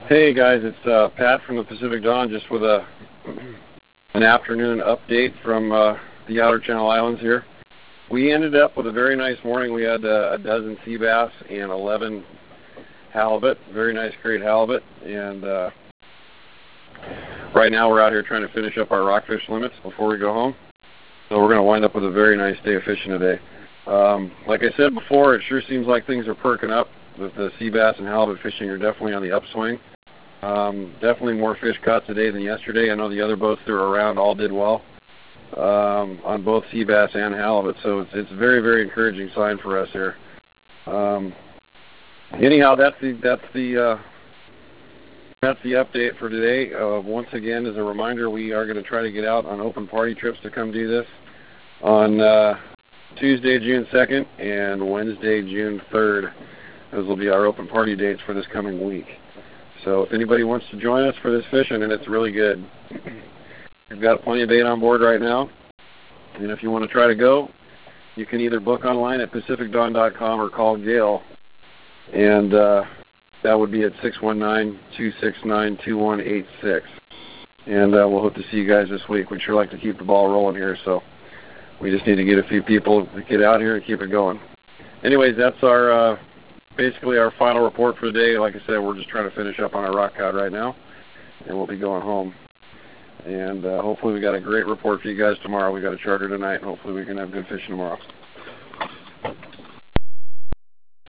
Hey guys, it's Pat from the Pacific Dawn, just with an afternoon update from the Outer Channel Islands here. We ended up with a very nice morning. We had a dozen sea bass and 11 halibut, very nice great halibut, and right now we're out here trying to finish up our rockfish limits before we go home. So we're going to wind up with a very nice day of fishing today. Like I said before, it sure seems like things are perking up. With the sea bass and halibut fishing are definitely on the upswing. Definitely more fish caught today than yesterday. I know the other boats that were around all did well on both sea bass and halibut, so it's a very, very encouraging sign for us here. Anyhow, that's the update for today. Once again, as a reminder, we are going to try to get out on open party trips to come do this on Tuesday, June 2nd, and Wednesday, June 3rd. Those will be our open party dates for this coming week. So if anybody wants to join us for this fishing, and it's really good. We've got plenty of bait on board right now. And if you want to try to go, you can either book online at pacificdawn.com or call Gail. And that would be at 619-269-2186. And we'll hope to see you guys this week. We'd sure like to keep the ball rolling here, so we just need to get a few people to get out here and keep it going. Anyways, that's our basically our final report for the day. Like I said, we're just trying to finish up on our rock cod right now, and we'll be going home. And hopefully we got a great report for you guys tomorrow. We got a charter tonight, and hopefully we can have good fishing tomorrow.